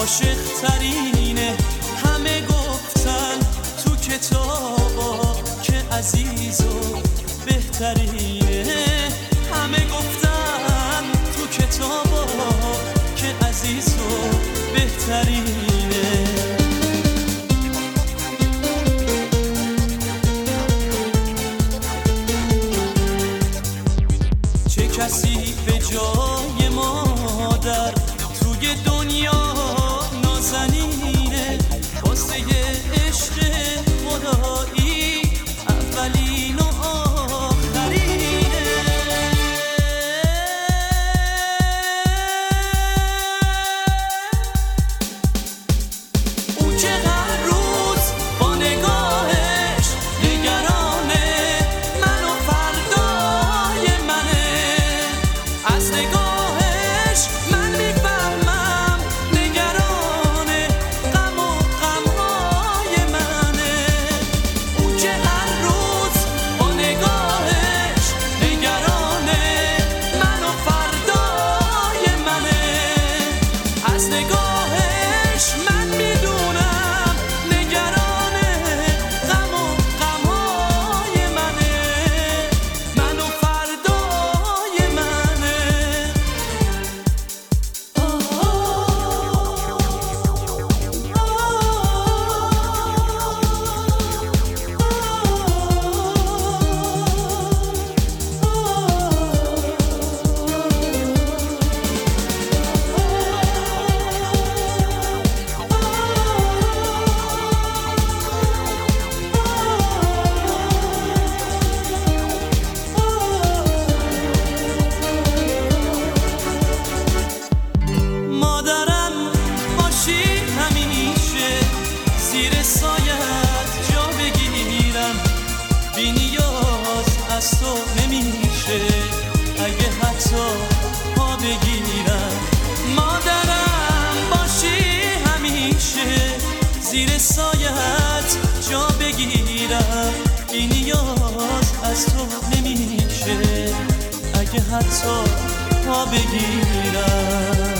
عاشق ترینه. همه گفتن تو کتابا که عزیز و بهترینه. همه گفتن تو کتابا که عزیز و بهترینه. چه کسی به جای مادر توی دنیا نازنینه. واسه عشق خدایی اولین و آخرینه. اون که هر روز با نگاهش نگرانه من و فردای منه. از نگاهش من میفهمم نگرانه غم و غمهای منه. اون که هر روز با نگاهش نگرانه من و فردای منه. از نگاهش من میدونم نگرانه غم و غمهای منه. من و فردای منه. مادرم باشی همیشه زیر سایت جا بگیرم. بی نیاز از تو نمیشه اگه حتی پا بگیرم. مادرم باشی همیشه زیر سایت جا بگیرم. بی نیاز از تو نمیشه اگه حتی پا بگیرم.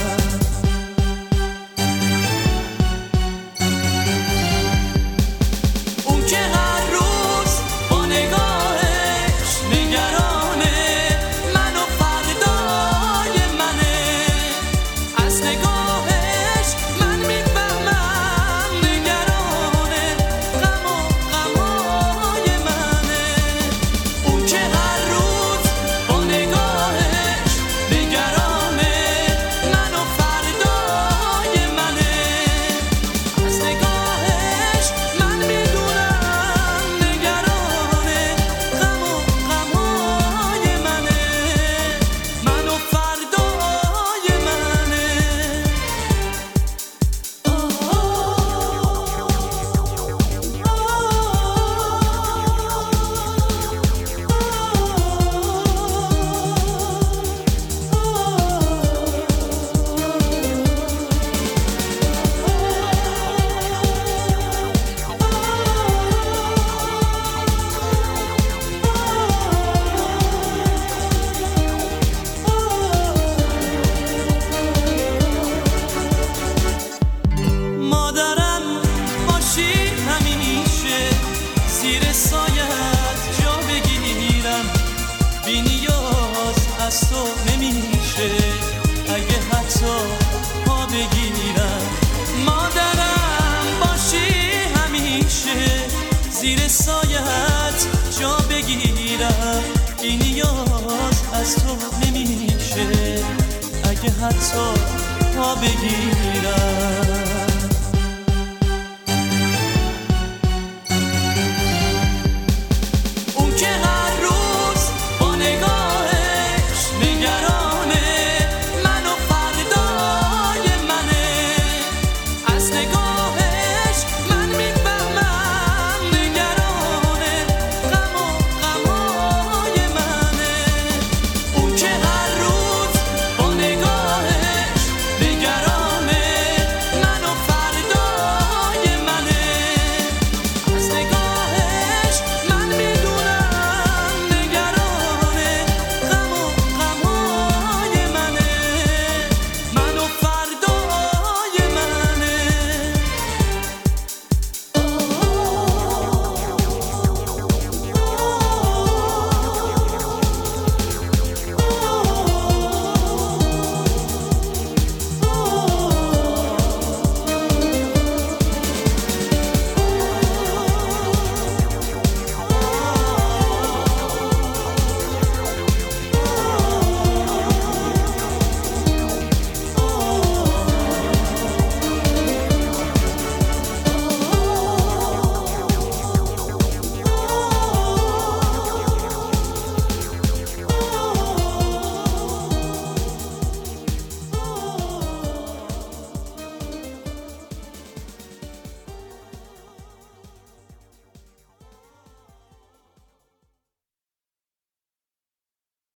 اون که هر روز با نگاهش نگرانه من و فردای منه. از نگاهش من میفهمم نگرانه غم و غمهای منه. اون که هر روز با نگاهش نگرانه من و فردای منه. از نگاهش من میدونم نگرانه غم و غمهای منه. من و فردای منه. مادرم باشی همیشه زیر سایت جا بگیرم. بی نیاز از تو نمیشه اگه حتی پا بگیرم. مادرم باشی همیشه زیر سایت جا بگیرم. بی نیاز از تو نمیشه اگه حتی پا بگیرم.